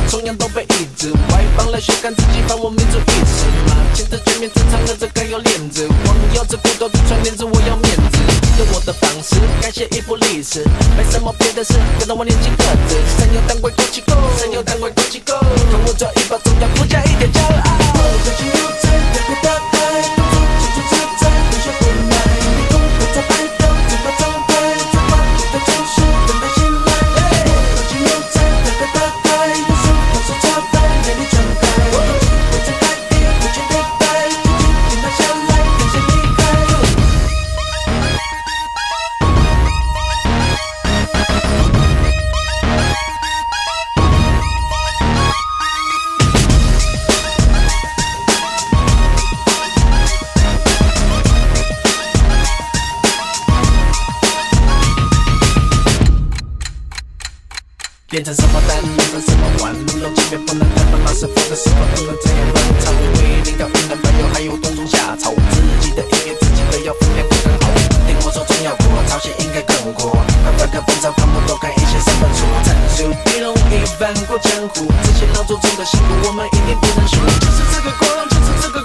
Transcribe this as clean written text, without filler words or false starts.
同样都被抑制。外邦来学看自己反我民族意识嘛，亲自全面正常的这该有链子。光有这骨头的传链子，我要面子。用我的方式改写一部历史，没什么别的事，跟着我年轻个子。神有胆鬼鼓起 go， 神有胆鬼鼓起 go， 看我这一把中要附加一点骄傲。 热情如在，别被打败，动作清楚自在，不学不来。你共和在摆动，嘴巴张开，在华丽的城市等待醒来。热情如在，别被打败，用手放手插摆，美丽敞开。我在开地，不去对待，轻轻停留下来，等谁离开。 变成什么蛋，变成什么碗，路漏即便不能担保，老师傅的时候不能这样乱唱。为领导云南白油，还有冬虫夏草，自己的音乐自己都要分量更好。听我说中药国，朝鲜应该更火。快翻个本草纲目，多看一些三本书，阐述地容易翻过江湖。这些老祖宗的辛苦，我们一定不能输。就是这个国，就是这个。